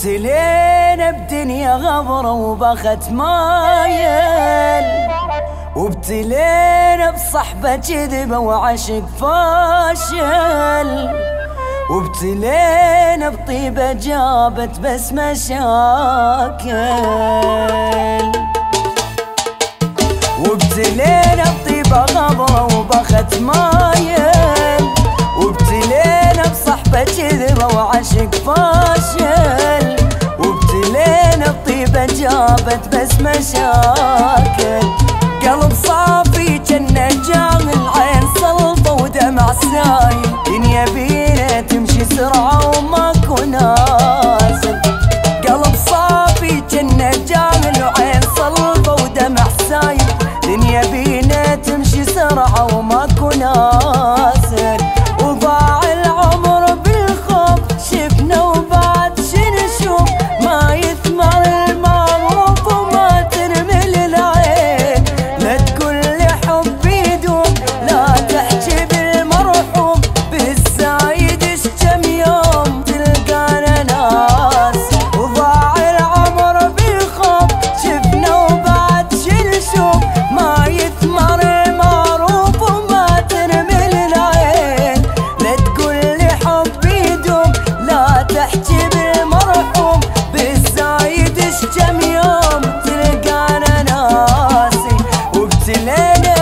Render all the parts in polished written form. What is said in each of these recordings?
وابتلينا بدنيا غبرة وبخت مايل، وابتلينا بصحبة كذبة وعشق فاشل، وابتلينا بطيبة جابت بس مشاكل، وابتلينا بطيبة غبرة وبخت مايل، وابتلينا بصحبة كذبة وعشق فاشل، وابتلينا بطيبة جابت بس مشاكل. قلب صافي جنة جاهل، عين صلبة ودمع سايل، دنيا بينا تمشي سرعة وماكو نازل. قلب صافي جنة جاهل وعين صلبة ودمع سايل، دنيا بينا تمشي سرعة وماكو نازل. وضاع العمر بالخوف شفنا وبعد شنشوف، ما يثمر المعروف وما ترمل العين. لا تقول لي حب يدوم، لا تحكي بالمرحوم، بالزايد كم يوم تلقانا ناس. وضاع العمر بالخوف شفنا وبعد شنشوف، ما يثمر المعروف وما ترمل العين. لا تقول لي حب يدوم، لا تحكي بالمرحوم، بالزايد كم يوم تلقانا ناسي. وابتلينا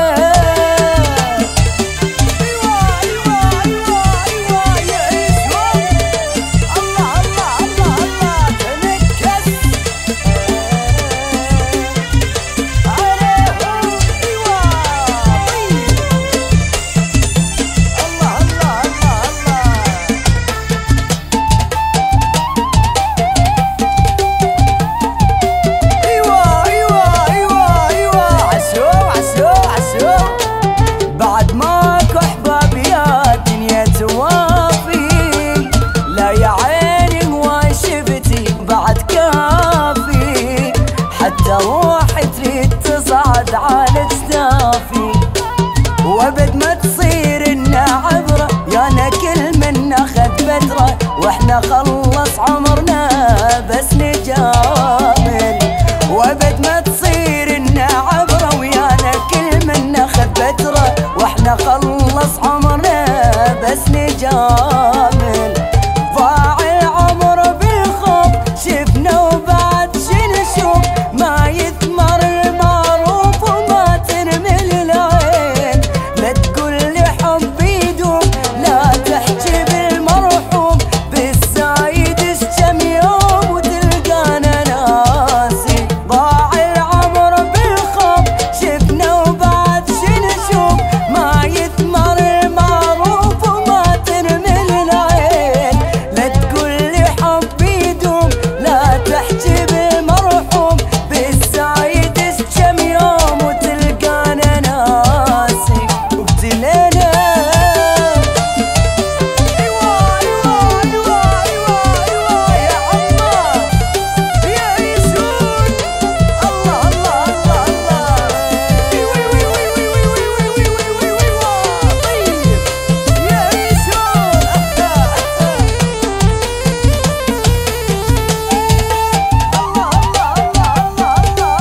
بعد ماكو احباب يا دنيا توافي. لا يا عيني هواي شفتي بعد كافي، حتى روحي تريد تصعد على جدافي. وابد ما تصير لنا عبرة، يانا كل منا خذ فترة، واحنا خلص عمرنا بس نجامل. وابد ما تصير لنا عبرة، ويانا كل منا خذ فترة، واحنا خلص عمرنا بس نجامل. ضاع العمر بالخوف شفنا وبعد شنشوف، ما يثمر المعروف وما ترمل العين. لا تقول لي حب يدوم، لا تحكي بالمرحوم، بالزايد كم يوم وتلقانا ناسي. ضاع العمر بالخوف شفنا وبعد شنشوف، ما يثمر المعروف وما ترمل العين. لا تقول لي حب يدوم، لا تحكي بالمرحوم، بالزايد كم يوم وتلقانا ناسي. وابتلينا يا عمار يا يسون، الله الله الله الله. طيب يا يسون الله الله الله الله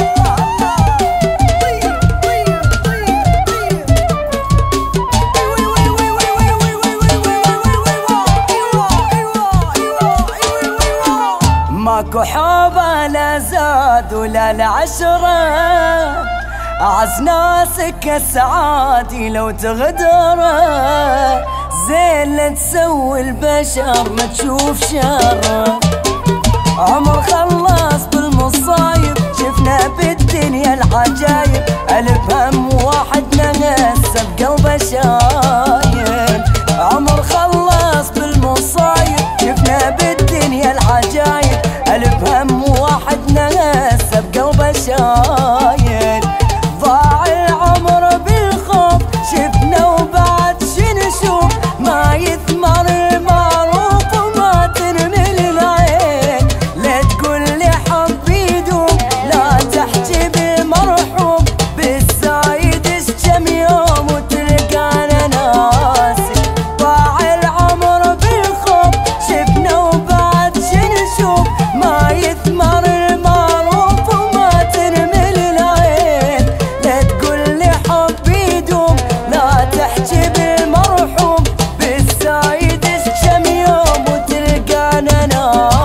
الله. ماكو حوبة لا زاد ولا العشرة، أعز ناسك السعادي لو تغدره. زين لا تسوي البشر ما تشوف شره. عمر خلص بالمصايب، شفنا بالدنيا العجايب، ألف هم واحد نغسى بقلبه شايل. عمر خلص بالمصايب، شفنا بالدنيا العجايب، ألف هم واحد نغسى بقلبه شايل. ضاع العمر بالخوف شفنا وبعد شنشوف، ما يثمر المعروف وما ترمل العين. لا تقول لي حب يدوم، لا تحكي بالمرحوم، الجنان